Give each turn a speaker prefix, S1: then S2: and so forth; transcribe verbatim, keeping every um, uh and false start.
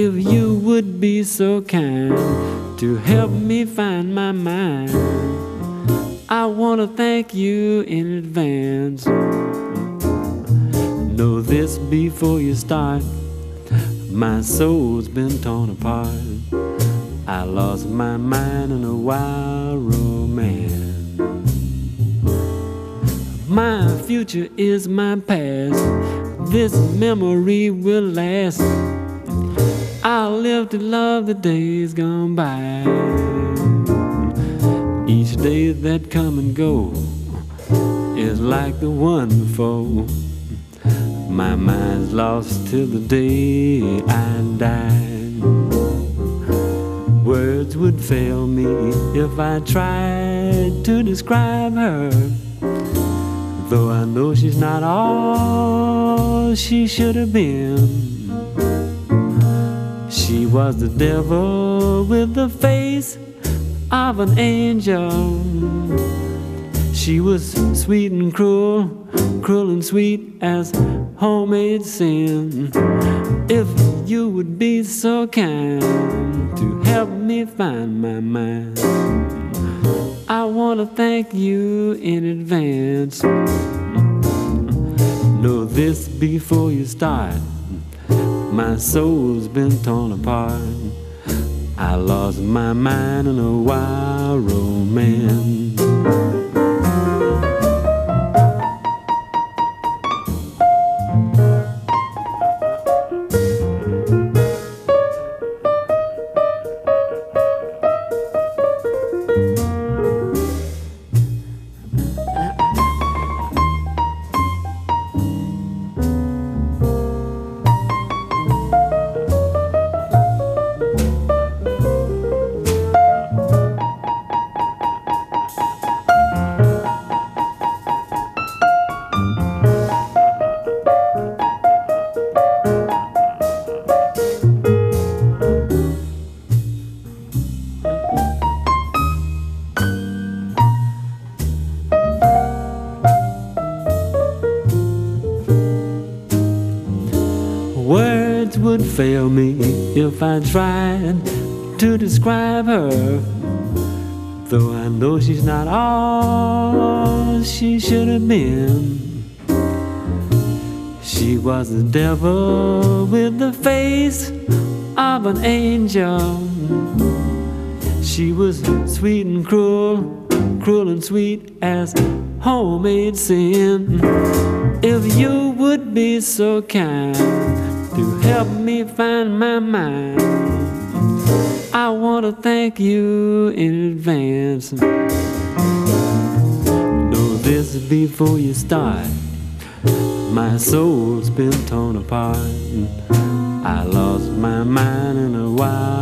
S1: If you would be so kind to help me find my mind, I want to thank you in advance. Know this before you start, my soul's been torn apart. I lost my mind in a wild romance. My future is my past, this memory will last. I'll live to love the days gone by. Each day that come and go is like the one before. My mind's lost till the day I die. Words would fail me if I tried to describe her, though I know she's not all she should have been. She was the devil with the face of an angel. She was sweet and cruel, cruel and sweet as homemade sin. If you would be so kind to help me find my mind, I want to thank you in advance. Know this before you start, my soul's been torn apart. I lost my mind in a wild romance. Words would fail me if I tried to describe her, though I know she's not all she should have been. She was the devil with the face of an angel. She was sweet and cruel, cruel and sweet as homemade sin. If you would be so kind to help me find my mind, I want to thank you in advance. Know this before you start, my soul's been torn apart. I lost my mind in a wild